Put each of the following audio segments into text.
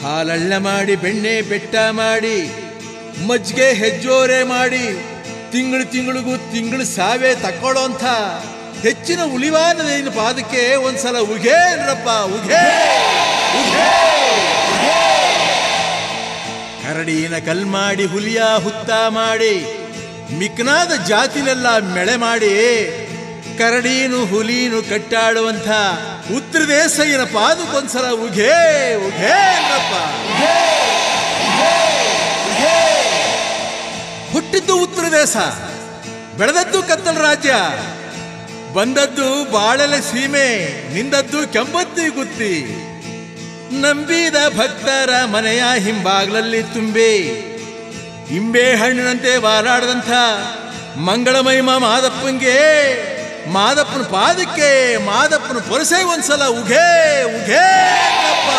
ಹಾಲಳ್ಳ ಮಾಡಿ ಬೆಣ್ಣೆ ಬೆಟ್ಟ ಮಾಡಿ ಮಜ್ಜಿಗೆ ಹೆಜ್ಜೋರೆ ಮಾಡಿ ತಿಂಗಳಿಗೂ ತಿಂಗಳು ಸಾವೇ ತಕ್ಕೊಳ್ಳೋಂಥ ಹೆಚ್ಚಿನ ಉಳಿವಾನದೇನು ಪಾದಕ್ಕೆ ಒಂದ್ಸಲ ಉಘೇ ಅನ್ರಪ್ಪ, ಉಘೇ ಉಘೇ. ಕರಡಿನ ಕಲ್ ಮಾಡಿ ಹುಲಿಯ ಹುತ್ತ ಮಾಡಿ ಮಿಕ್ನಾದ ಜಾತಿಲೆಲ್ಲ ಮೆಳೆ ಮಾಡಿ ಕರಡೀನು ಹುಲಿನು ಕಟ್ಟಾಡುವಂಥ ಉತ್ತರ ದೇಶಯ್ಯನ ಪಾದಕ್ಕೊಂದ್ಸಲ ಉಘೇ ಉಘೇ ಅನ್ರಪ್ಪ. ಹುಟ್ಟಿದ್ದು ಉತ್ತರ ದೇಶ, ಬೆಳೆದದ್ದು ಕತ್ತಲ ರಾಜ್ಯ, ಬಂದದ್ದು ಬಾಳೆಲೆ ಸೀಮೆ, ನಿಂದದ್ದು ಕೆಂಬತ್ತಿ ಗುತ್ತಿ. ನಂಬಿದ ಭಕ್ತರ ಮನೆಯ ಹಿಂಬಾಗ್ಲಲ್ಲಿ ತುಂಬಿ ಇಂಬೆ ಹಣ್ಣಿನಂತೆ ವಾಲಾಡದಂಥ ಮಂಗಳಮಹಿಮ ಮಾದಪ್ಪನ ಪಾದಕ್ಕೆ ಮಾದಪ್ಪನ ಪೊರಸೆ ಒಂದ್ಸಲ ಉಘೇ ಉಘೇ ಅಪ್ಪ.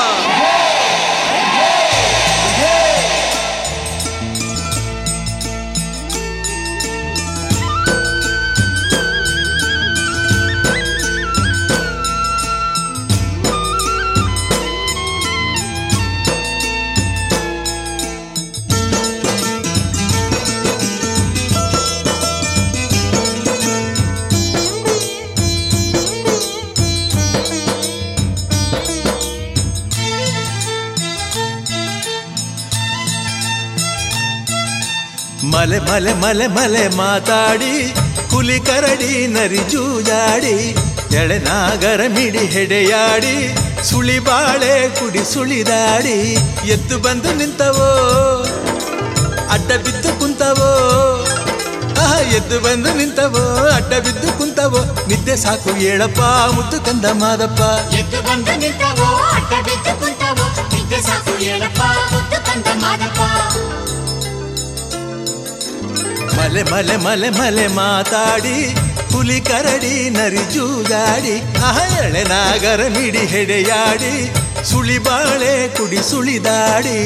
ಮಲೆ ಮಲೆ ಮಲೆ ಮಲೆ ಮಾತಾಡಿ ಹುಲಿ ಕರಡಿ ನರಿ ಜೂಜಾಡಿ ಎಳೆನಾಗರ ಮಿಡಿ ಹೆಡೆಯಾಡಿ ಸುಳಿ ಬಾಳೆ ಕುಡಿ ಸುಳಿದಾಡಿ ಎದ್ದು ಬಂದು ನಿಂತವೋ ಅಡ್ಡ ಬಿದ್ದು ಕುಂತವೋ, ಎದ್ದು ಬಂದು ನಿಂತವೋ ಅಡ್ಡ ಬಿದ್ದು ಕುಂತವೋ. ನಿದ್ದೆ ಸಾಕು ಹೇಳಪ್ಪ ಮುದ್ದು ಕಂದ ಮಾದಪ್ಪ. ಎದ್ದು ಬಂದು ನಿಂತವೋ ಅಡ್ಡ ಬಿದ್ದು ಕುಂತವೋ, ನಿದ್ದೆ ಸಾಕು ಹೇಳಪ್ಪ ಮುದ್ದು ಕಂದ ಮಾದಪ್ಪ. ಮಲೆ ಮಲೆ ಮಲೆ ಮಲೆ ಮಾತಾಡಿ ಹುಲಿ ಕರಡಿ ನರಿ ಜೂಜಾಡಿ ಎಳೆನಾಗರ ಮಿಡಿ ಹೆಡೆಯಾಡಿ ಸುಳಿ ಬಾಳೆ ಕುಡಿ ಸುಳಿದಾಡಿ.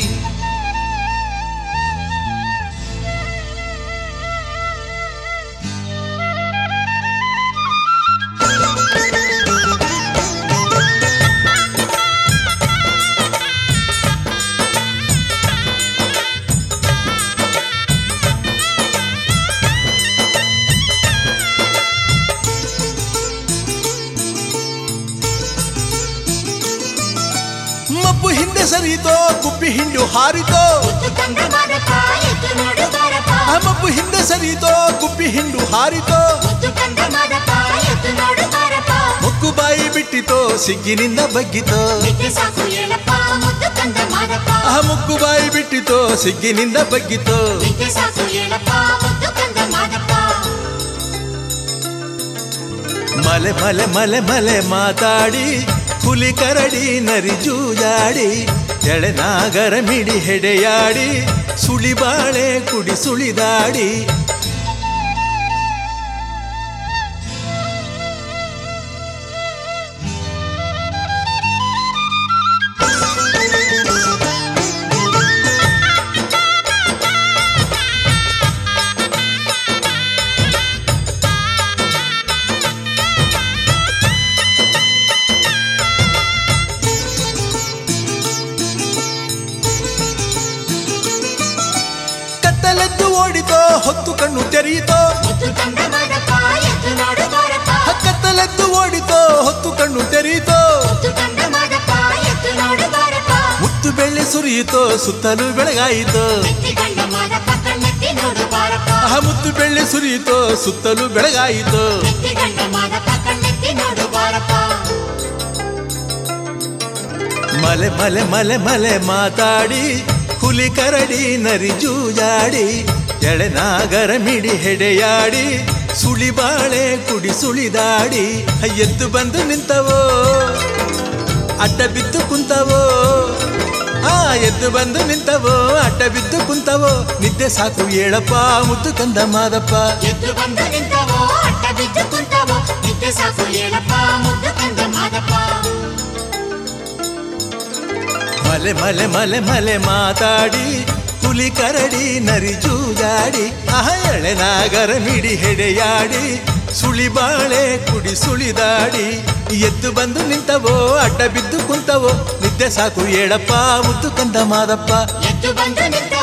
ಮಬ್ಬು ಹಿಂದೆ ಸರಿತೋ ಗುಬ್ಬಿ ಹಿಂಡು ಹಾರಿತೋ, ಮಬ್ಬು ಹಿಂದೆ ಸರಿತೋ ಗುಬ್ಬಿ ಹಿಂಡು ಹಾರಿತೋ. ಮುಕ್ಕು ಬಾಯಿ ಬಿಟ್ಟಿತೋ ಸಿಗ್ಗಿನಿಂದ ಬಗ್ಗಿತೋ, ಮುಕ್ಕು ಬಾಯಿ ಬಿಟ್ಟಿತೋ ಸಿಗ್ಗಿನಿಂದ ಬಗ್ಗಿತೋ. ಮಲೆ ಮಲೆ ಮಲೆ ಮಲೆ ಮಾತಾಡಿ ಹುಲಿ ಕರಡಿ ನರಿ ಜೂಜಾಡಿ ಎಳೆನಾಗರ ಮಿಡಿ ಹೆಡೆಯಾಡಿ ಸುಳಿ ಬಾಳೆ ಕುಡಿ ಸುಳಿದಾಡಿ. ಕತ್ತಲೆದ್ದು ಓಡಿತೋ ಹೊತ್ತು ಕಣ್ಣು ತೆರೆಯಿತೋ, ಕತ್ತಲೆದ್ದು ಓಡಿತೋ ಹೊತ್ತು ಕಣ್ಣು ತೆರೆಯಿತೋ. ಮುತ್ತು ಬೆಳ್ಳಿ ಸುರಿಯಿತೋ ಸುತ್ತಲೂ ಬೆಳಗಾಯಿತೋ, ಮುತ್ತು ಬೆಳ್ಳಿ ಸುರಿಯಿತೋ ಸುತ್ತಲೂ ಬೆಳಗಾಯಿತೋ. ಮಲೆ ಮಲೆ ಮಲೆ ಮಲೆ ಮಾತಾಡಿ ಹುಲಿ ಕರಡಿ ನರಿ ಜೂಜಾಡಿ ಎಳೆನಾಗರ ಮಿಡಿ ಹೆಡೆಯಾಡಿ ಸುಳಿ ಬಾಳೆ ಕುಡಿ ಸುಳಿದಾಡಿ. ಎದ್ದು ಬಂದು ನಿಂತವೋ ಅಡ್ಡ ಬಿದ್ದು ಕುಂತವೋ, ಎದ್ದು ಬಂದು ನಿಂತವೋ ಅಡ್ಡ ಬಿದ್ದು ಕುಂತವೋ. ನಿದ್ದೆ ಸಾಕು ಹೇಳಪ್ಪ ಮುದ್ದು ಕಂದ ಮಾದಪ್ಪ. ಎದ್ದು ಬಂದು ನಿಂತವೋ ಅಡ್ಡ ಬಿದ್ದು ಕುಂತವೋ, ನಿದ್ದೆ ಸಾಕು ಹೇಳಪ್ಪ ಮುದ್ದು ಕಂದ ಮಾದಪ್ಪ. ಮಲೆ ಮಲೆ ಮಲೆ ಮಲೆ ಮಾತಾಡಿ ಹುಲಿ ಕರಡಿ ನರಿ ಜೂಜಾಡಿ ಎಳೆನಾಗರ ಮಿಡಿ ಹೆಡೆಯಾಡಿ ಸುಳಿ ಬಾಳೆ ಕುಡಿ ಸುಳಿದಾಡಿ. ಎದ್ದು ಬಂದು ನಿಂತವೋ ಅಡ್ಡ ಬಿದ್ದು ಕುಂತವೋ. ನಿದ್ದೆ ಸಾಕು ಏಳಪ್ಪ ಮುದ್ದು ಕಂದ ಮಾದಪ್ಪ ಎದ್ದು ಬಂದು ನಿಂತ